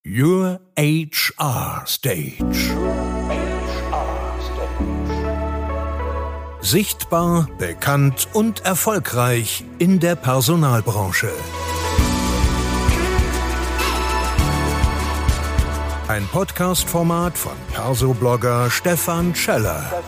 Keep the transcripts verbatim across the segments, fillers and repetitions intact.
Your H R Stage. Sichtbar, bekannt und erfolgreich in der Personalbranche. Ein Podcast-Format von Perso-Blogger Stefan Scheller.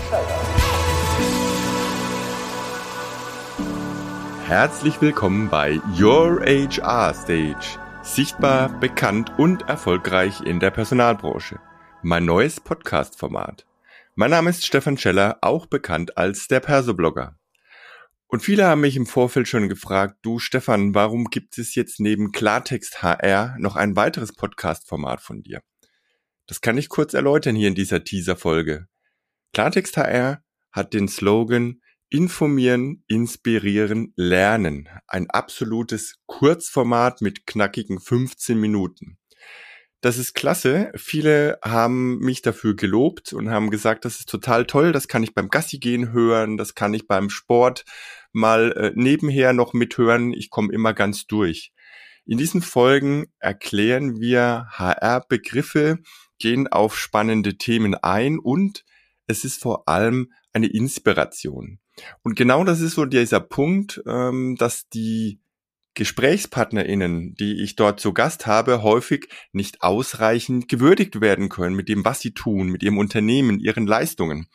Herzlich willkommen bei Your H R Stage. Sichtbar, bekannt und erfolgreich in der Personalbranche. Mein neues Podcast-Format. Mein Name ist Stefan Scheller, auch bekannt als der Perso-Blogger. Und viele haben mich im Vorfeld schon gefragt, du Stefan, warum gibt es jetzt neben Klartext H R noch ein weiteres Podcast-Format von dir? Das kann ich kurz erläutern hier in dieser Teaser-Folge. Klartext H R hat den Slogan Informieren, inspirieren, lernen. Ein absolutes Kurzformat mit knackigen fünfzehn Minuten. Das ist klasse. Viele haben mich dafür gelobt und haben gesagt, das ist total toll, das kann ich beim Gassi gehen hören, das kann ich beim Sport mal äh, nebenher noch mithören. Ich komme immer ganz durch. In diesen Folgen erklären wir H R-Begriffe, gehen auf spannende Themen ein und es ist vor allem eine Inspiration. Und genau das ist so dieser Punkt, ähm, dass die GesprächspartnerInnen, die ich dort zu Gast habe, häufig nicht ausreichend gewürdigt werden können mit dem, was sie tun, mit ihrem Unternehmen, ihren Leistungen.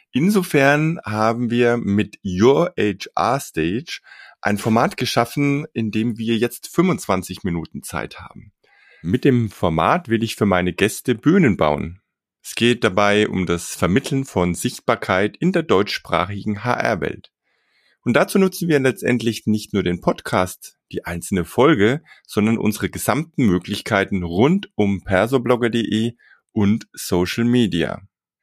Insofern haben wir mit Your H R Stage ein Format geschaffen, in dem wir jetzt fünfundzwanzig Minuten Zeit haben. Mit dem Format will ich für meine Gäste Bühnen bauen. Es geht dabei um das Vermitteln von Sichtbarkeit in der deutschsprachigen H R-Welt. Und dazu nutzen wir letztendlich nicht nur den Podcast, die einzelne Folge, sondern unsere gesamten Möglichkeiten rund um persoblogger punkt de und Social Media.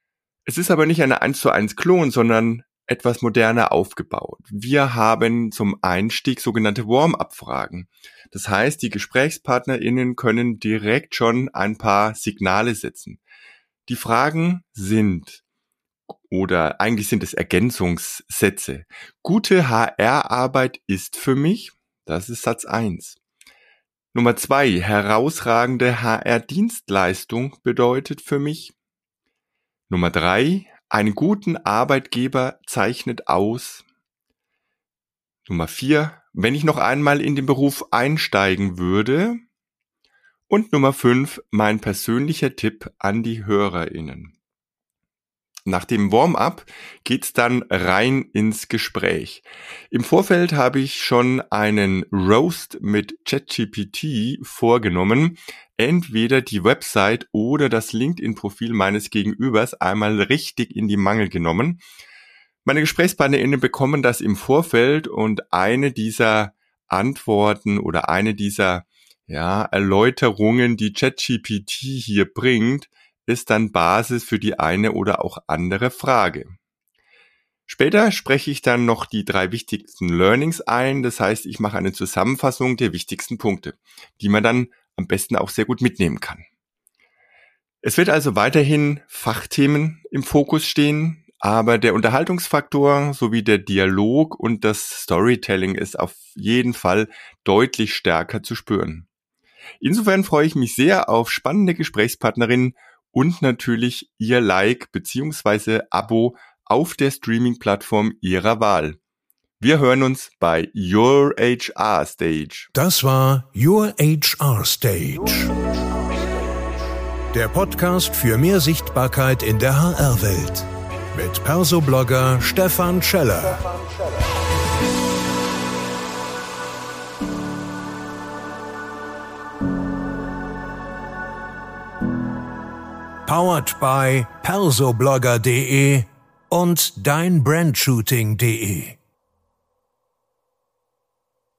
Es ist aber nicht eine eins zu eins Klon, sondern etwas moderner aufgebaut. Wir haben zum Einstieg sogenannte Warm-up-Fragen. Das heißt, die GesprächspartnerInnen können direkt schon ein paar Signale setzen. Die Fragen sind, oder eigentlich sind es Ergänzungssätze. Gute H R-Arbeit ist für mich, das ist Satz eins. Nummer zwei, herausragende H R-Dienstleistung bedeutet für mich. Nummer drei, einen guten Arbeitgeber zeichnet aus. Nummer vier, wenn ich noch einmal in den Beruf einsteigen würde. Und Nummer fünf, mein persönlicher Tipp an die HörerInnen. Nach dem Warm-up geht's dann rein ins Gespräch. Im Vorfeld habe ich schon einen Roast mit ChatGPT vorgenommen, entweder die Website oder das LinkedIn-Profil meines Gegenübers einmal richtig in die Mangel genommen. Meine GesprächspartnerInnen bekommen das im Vorfeld und eine dieser Antworten oder eine dieser ja, Erläuterungen, die ChatGPT hier bringt, ist dann Basis für die eine oder auch andere Frage. Später spreche ich dann noch die drei wichtigsten Learnings ein, das heißt, ich mache eine Zusammenfassung der wichtigsten Punkte, die man dann am besten auch sehr gut mitnehmen kann. Es wird also weiterhin Fachthemen im Fokus stehen, aber der Unterhaltungsfaktor sowie der Dialog und das Storytelling ist auf jeden Fall deutlich stärker zu spüren. Insofern freue ich mich sehr auf spannende Gesprächspartnerinnen und natürlich Ihr Like bzw. Abo auf der Streaming-Plattform Ihrer Wahl. Wir hören uns bei Your H R Stage. Das war Your H R Stage. Der Podcast für mehr Sichtbarkeit in der H R-Welt. Mit Perso-Blogger Stefan Scheller. Powered by persoblogger punkt de und dein brandshooting punkt de.